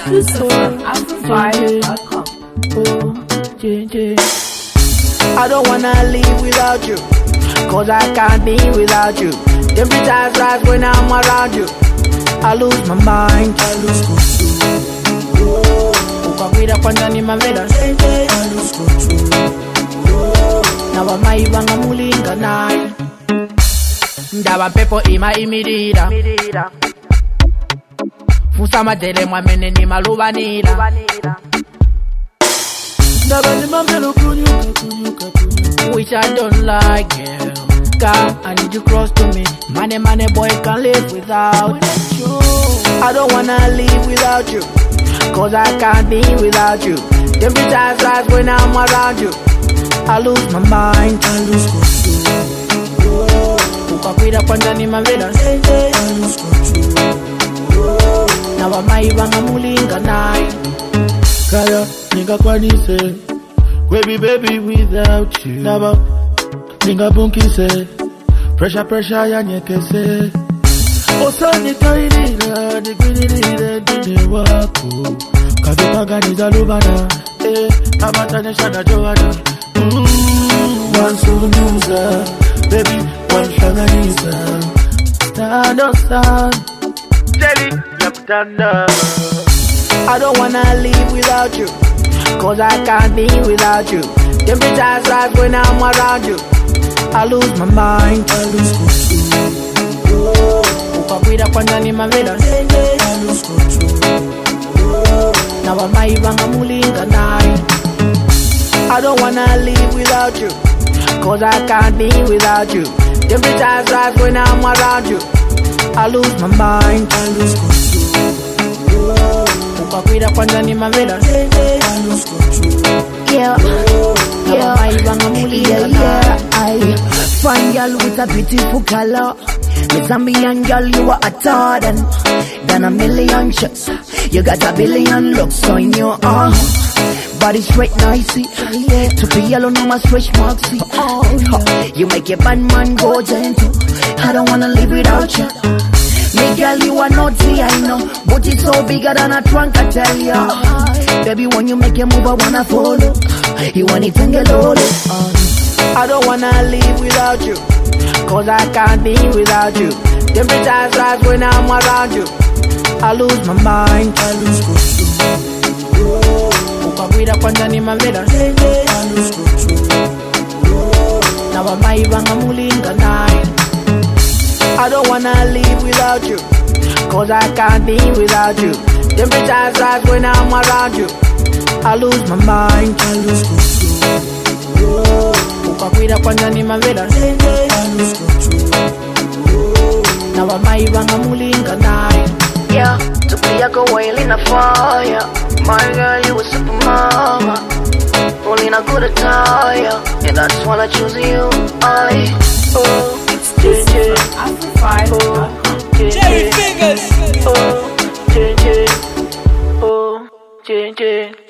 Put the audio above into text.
exclusive from Afrovibe.com. I don't wanna live without you, cause I can't be without you. Temperatures rise when I'm around you. I lose my mind, I lose control. Ukakwira kwanja ni mavela, I lose control. Na wamaiva nga mulinga naye, ndaba pepo ima imirira. Fusa majele mwamene ni malubanira. Ndaba ni mavela kunyuka. Which I don't like, girl. God, I need you close to me. Money boy can't live without you. I don't wanna live without you, cause I can't be without you. Temperatures rise when I'm around you. I lose my mind, I lose control. Ukakwira kwanja ni mavela, I lose control. Na wamaiva nga mulinga naye. Kaya ninga kwanise, baby without you. Naba ninga bunkise, pressure ya nyekese. Osani kainira, digwinire dine wako. Kadukaga nizalubana, abatane shana jowana. One sunuza, baby, one shanganiza. Stand up, stand. Jelly, yaptanda. I don't wanna live without you, cause I can't be without you. Temperatures rise when I'm around you. I lose my mind, I lose control. Ukakwira kwanja ni mavela, I lose control. Na wamaiva nga mulinga naye. I don't wanna live without you, cause I can't be without you. Temperatures rise when I'm around you. I lose my mind, I lose control. Ukakwira kwanja ni mavela, I lose control. Yeah. I find girl with a beautiful color. Miss Zambian girl, you are hotter than a million shots. You got a billion looks on your arm. Body straight nicey, to be yellow no more stretch marks. You make a bad man go gentle. I don't wanna live without you. Me girl, you are naughty, I know, but it's so bigger than a trunk, I tell ya. Baby, when you make a move, I wanna follow. You want it and get all I don't wanna live without you, cause I can't be without you. Temperatures rise when I'm around you. I lose my mind, I lose control. Ukakwira kwanja ni mavela, I lose control. Na wamaiva nga mulinga naye. I don't wanna live without you, cause I can't be without you. Temperatures rise when I'm around you. I lose my mind, I lose control. Ukakwira kwanja ni mavela, I lose control. Na wamaiva nga mulinga naye. Yeah, to be a go whale in a fire. My girl, you a super mama. Only not good attire, and I just wanna choose you. It's JJ Afrovibe.com. Jerry Fingers. JJ.